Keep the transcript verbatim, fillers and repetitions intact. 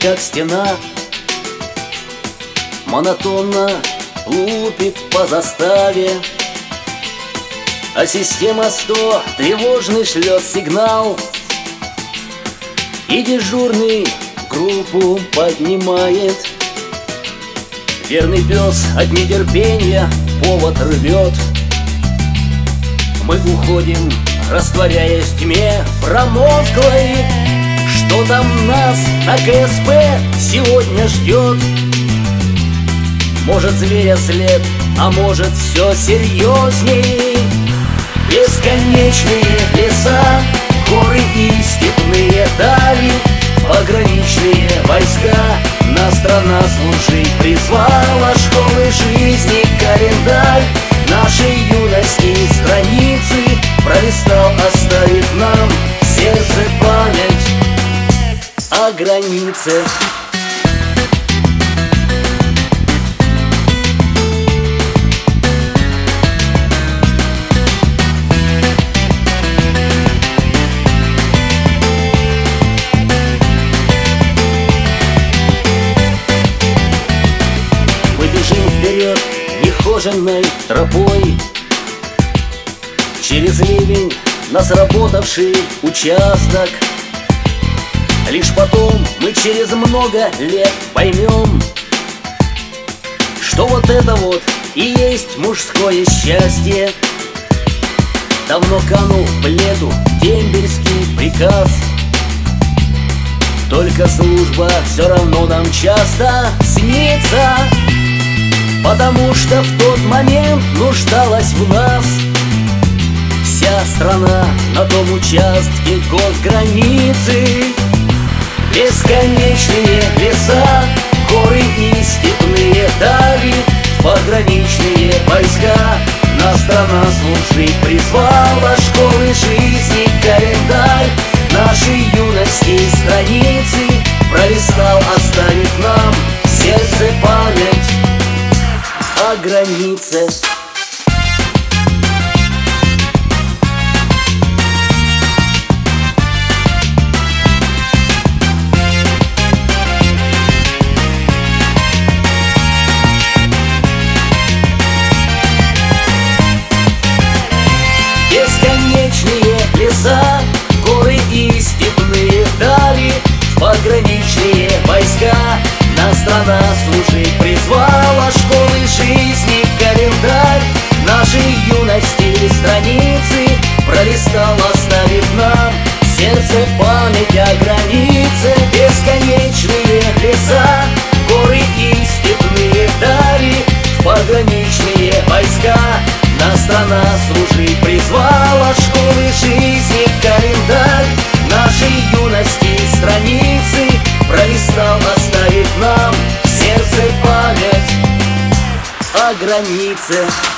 как стена, монотонно лупит по заставе, а система сто тревожный шлет сигнал, и дежурный группу поднимает. Верный пес от нетерпения повод рвет. Мы уходим, растворяясь в тьме промозглой. Что там нас на КСП сегодня ждет? Может, зверя след, а может, все серьезней. Бесконечные леса, горы и степные дали, пограничные войска нас страна служить призвала. Школы жизни календарь нашей юности страницы пролистал, оставив нам в сердце память о границе. Вперед нехоженной тропой, через ливень на сработавший участок. Лишь потом мы через много лет поймем, что вот это вот и есть мужское счастье. Давно канул в лету дембельский приказ, только служба все равно нам часто снится, потому что в тот момент нуждалась в нас вся страна на том участке госграницы. Бесконечные леса, горы и степные дали, пограничные войска нас страна служить призвала. Школы жизни календарь нашей юности страницы пролистал, оставив нам в сердце память о границе. Бесконечные леса, горы и степные дали, пограничные войска нас страна служить призвала. Школы жизни календарь нашей юности страницы пролистал, оставив нам в сердце память о границе. Бесконечные леса, горы и степные дали, пограничные войска нас страна служить призвала. Школы жизни календарь нашей юности страницы пролистал, оставив нам в сердце память о границе.